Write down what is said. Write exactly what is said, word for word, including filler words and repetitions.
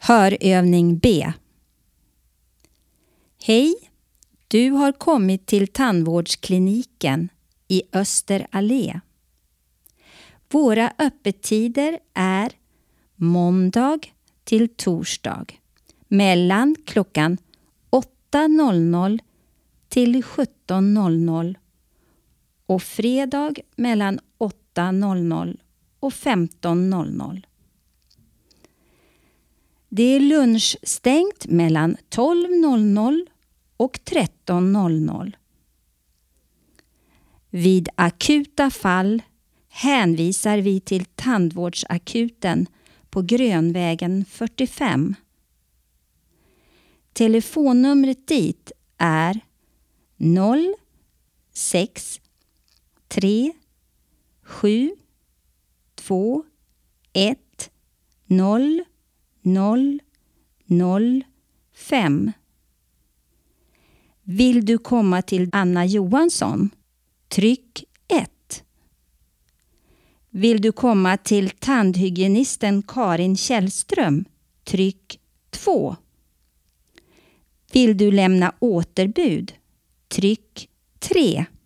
Hörövning B. Hej, du har kommit till tandvårdskliniken i Österallé. Våra öppettider är måndag till torsdag mellan klockan åtta till sjutton och fredag mellan åtta och femton. Det är lunchstängt mellan tolv och tretton. Vid akuta fall hänvisar vi till tandvårdsakuten på Grönvägen fyrtiofem. Telefonnumret dit är noll sex tre sju två ett noll noll noll fem. Vill du komma till Anna Johansson? Tryck ett. Vill du komma till tandhygienisten Karin Källström? Tryck två. Vill du lämna återbud? Tryck tre.